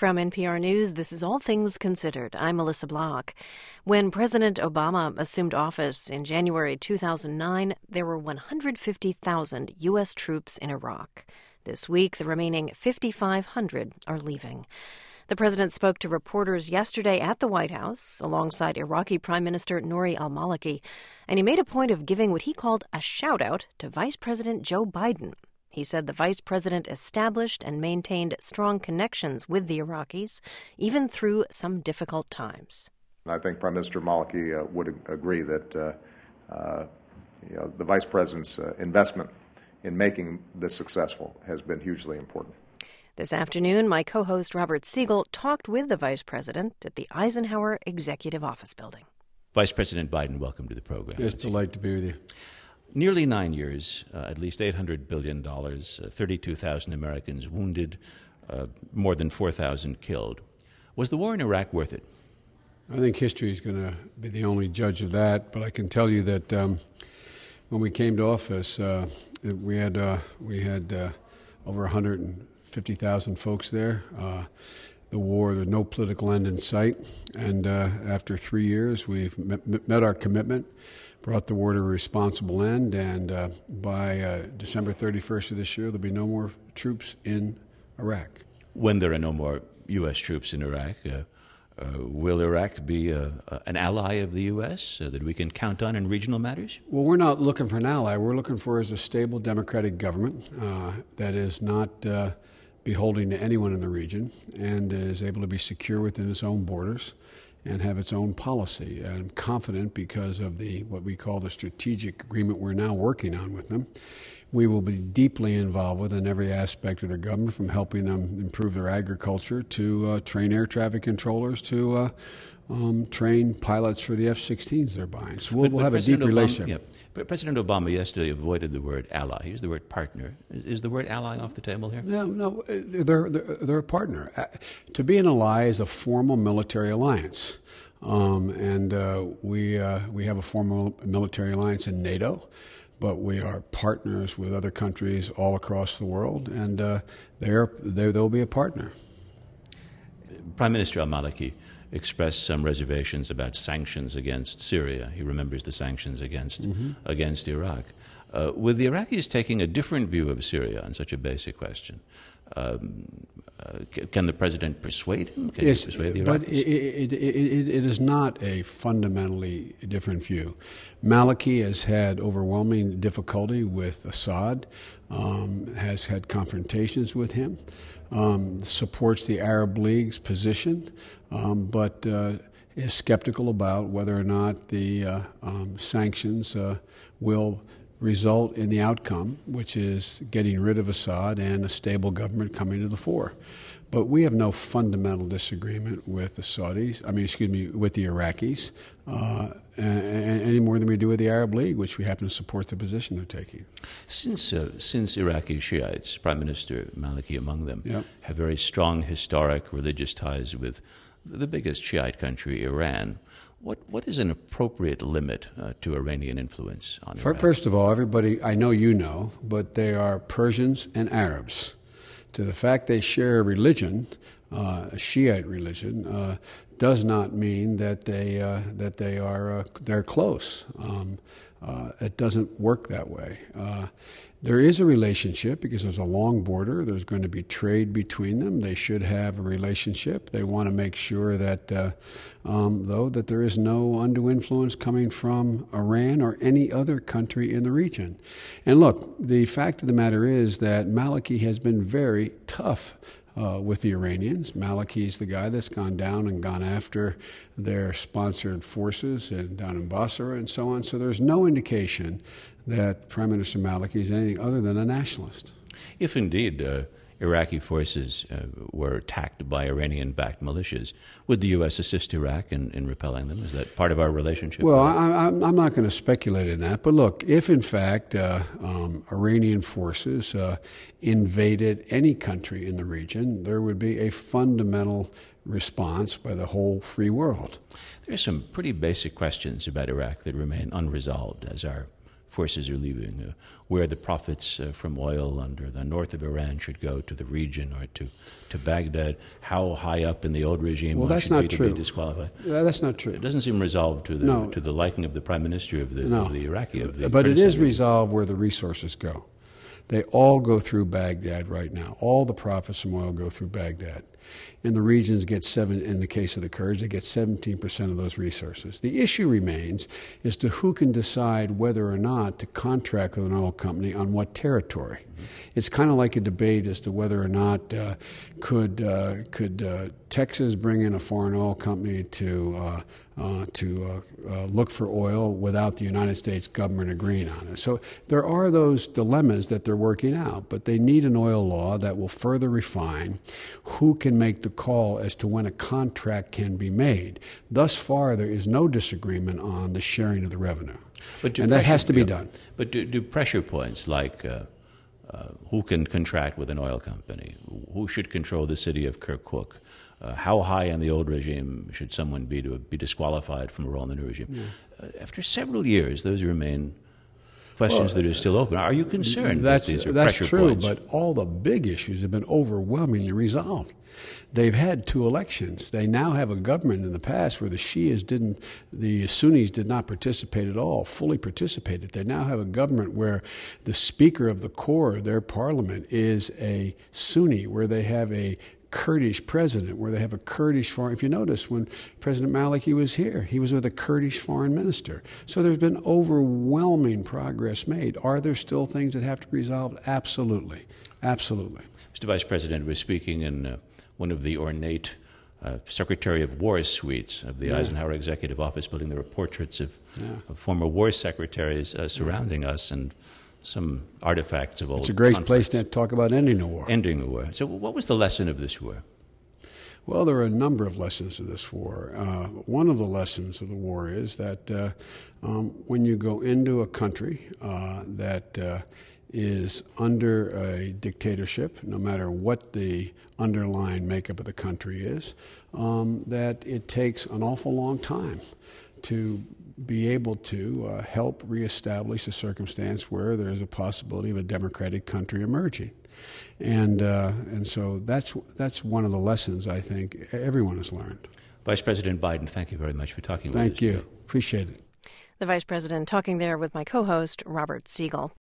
From NPR News, this is All Things Considered. I'm Melissa Block. When President Obama assumed office in January 2009, there were 150,000 U.S. troops in Iraq. This week, the remaining 5,500 are leaving. The president spoke to reporters yesterday at the White House alongside Iraqi Prime Minister Nouri al-Maliki, and he made a point of giving what he called a shout-out to Vice President Joe Biden. He said the vice president established and maintained strong connections with the Iraqis, even through some difficult times. I think Prime Minister Maliki would agree that the vice president's investment in making this successful has been hugely important. This afternoon, my co-host Robert Siegel talked with the vice president at the Eisenhower Executive Office Building. Vice President Biden, welcome to the program. It's a delight to be with you. Nearly 9 years, at least $800 billion, 32,000 Americans wounded, more than 4,000 killed. Was the war in Iraq worth it? I think history is going to be the only judge of that, but I can tell you that when we came to office, we had over 150,000 folks there. The war, there's no political end in sight, and after 3 years, we've met our commitment, brought the war to a responsible end, and by December 31st of this year, there'll be no more troops in Iraq. When there are no more U.S. troops in Iraq, will Iraq be an ally of the U.S. That we can count on in regional matters? Well, we're not looking for an ally. We're looking for a stable democratic government that is not beholden to anyone in the region and is able to be secure within its own borders and have its own policy. And I'm confident because of what we call the strategic agreement we're now working on with them. We will be deeply involved with in every aspect of their government, from helping them improve their agriculture to train air traffic controllers to train pilots for the F-16s they're buying. So we'll have a deep relationship. Yeah. But President Obama yesterday avoided the word ally. He used the word partner. Is the word ally off the table here? No, they're a partner. To be an ally is a formal military alliance. And we have a formal military alliance in NATO, but we are partners with other countries all across the world, and they'll be a partner. Prime Minister al-Maliki expressed some reservations about sanctions against Syria. He remembers the sanctions against Iraq. With the Iraqis taking a different view of Syria on such a basic question, can the president persuade him? Can he persuade the Iraqis? But it is not a fundamentally different view. Maliki has had overwhelming difficulty with Assad, has had confrontations with him, supports the Arab League's position, but is skeptical about whether or not the sanctions will result in the outcome, which is getting rid of Assad and a stable government coming to the fore. But we have no fundamental disagreement with the with the Iraqis, any more than we do with the Arab League, which we happen to support the position they're taking. Since Iraqi Shiites, Prime Minister Maliki among them, Yep. have very strong historic religious ties with the biggest Shiite country, Iran, what is an appropriate limit to Iranian influence on Iraq? First of all, everybody, I know you know, but they are Persians and Arabs. To the fact they share a religion, a Shiite religion, does not mean that they're close. It doesn't work that way. There is a relationship because there's a long border. There's going to be trade between them. They should have a relationship. They want to make sure that, though, that there is no undue influence coming from Iran or any other country in the region. And look, the fact of the matter is that Maliki has been very tough with the Iranians. Maliki's the guy that's gone down and gone after their sponsored forces and down in Basra and so on. So there's no indication that Prime Minister Maliki is anything other than a nationalist. If indeed Iraqi forces were attacked by Iranian-backed militias, would the U.S. assist Iraq in repelling them? Is that part of our relationship? Well, I'm not going to speculate in that. But look, if in fact Iranian forces invaded any country in the region, there would be a fundamental response by the whole free world. There are some pretty basic questions about Iraq that remain unresolved, as our forces are leaving, where the profits from oil under the north of Iran should go to the region or to Baghdad, how high up in the old regime one should be to be disqualified. That's not true. It doesn't seem resolved to the liking of the Prime Minister of the Iraqi. But it is resolved where the resources go. They all go through Baghdad right now. All the profits from oil go through Baghdad. And the regions get in the case of the Kurds, they get 17% of those resources. The issue remains as to who can decide whether or not to contract with an oil company on what territory. Mm-hmm. It's kind of like a debate as to whether or not could Texas bring in a foreign oil company to look for oil without the United States government agreeing on it. So there are those dilemmas that they're working out, but they need an oil law that will further refine who can make the call as to when a contract can be made. Thus far, there is no disagreement on the sharing of the revenue. And that has to be done. But do pressure points like who can contract with an oil company, who should control the city of Kirkuk, how high in the old regime should someone be to be disqualified from a role in the new regime? Yeah. After several years, those remain questions that are still open. Are you concerned that these are pressure points? That's true, but all the big issues have been overwhelmingly resolved. They've had 2 elections. They now have a government in the past where the Sunnis did not participate at all, fully participated. They now have a government where the Speaker of the Core, their parliament, is a Sunni, where they have a Kurdish president, where they have a Kurdish foreign. If you notice, when President Maliki was here, he was with a Kurdish foreign minister. So there's been overwhelming progress made. Are there still things that have to be resolved? Absolutely. Absolutely. Mr. Vice President, we're speaking in one of the ornate Secretary of War suites of the Eisenhower Executive Office building. There are portraits of former war secretaries surrounding us, and some artifacts of old It's a great conflicts. place to talk about ending a war. Ending a war. So what was the lesson of this war? Well, there are a number of lessons of this war. One of the lessons of the war is that when you go into a country that is under a dictatorship, no matter what the underlying makeup of the country is, that it takes an awful long time to be able to help reestablish a circumstance where there is a possibility of a democratic country emerging. And so that's one of the lessons I think everyone has learned. Vice President Biden, thank you very much for talking with us. Thank you. Today. Appreciate it. The Vice President talking there with my co-host, Robert Siegel.